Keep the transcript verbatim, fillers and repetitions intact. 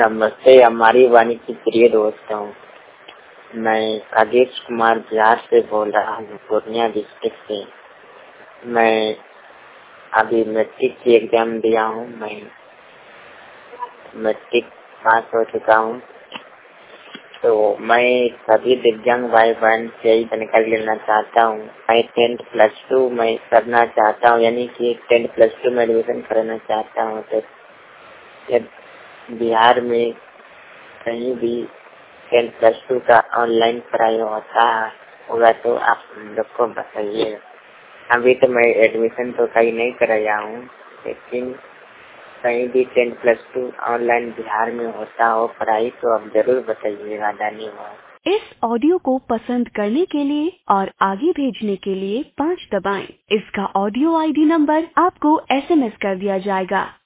नमस्ते, हमारी वाणी की प्रिय दोस्तों। मैं आदेश कुमार बिहार से बोल रहा हूँ, पूर्णिया डिस्ट्रिक्ट से। मैं अभी मैट्रिक की एग्जाम दिया हूँ। मैं मैट्रिक पास हो चुका हूँ। तो मैं सभी दिव्यांग भाई बहन से ही जानकारी लेना चाहता हूँ। मैं टेंथ प्लस टू मैं करना चाहता हूँ, यानी कि टेंथ प्लस टू में एडमिशन करना चाहता हूँ। तो बिहार में कहीं भी टेंथ प्लस टू का ऑनलाइन पढ़ाई होता होगा तो आप हम लोग को बताइए। अभी तो मैं एडमिशन तो कहीं नहीं कराया हूँ, लेकिन कहीं भी tenth plus two online Bihar में होता हो पढ़ाई तो आप जरूर बताइएगा। धन्यवाद। इस ऑडियो को पसंद करने के लिए और आगे भेजने के लिए पाँच दबाएं। इसका ऑडियो आईडी नंबर आपको एसएमएस कर दिया जाएगा।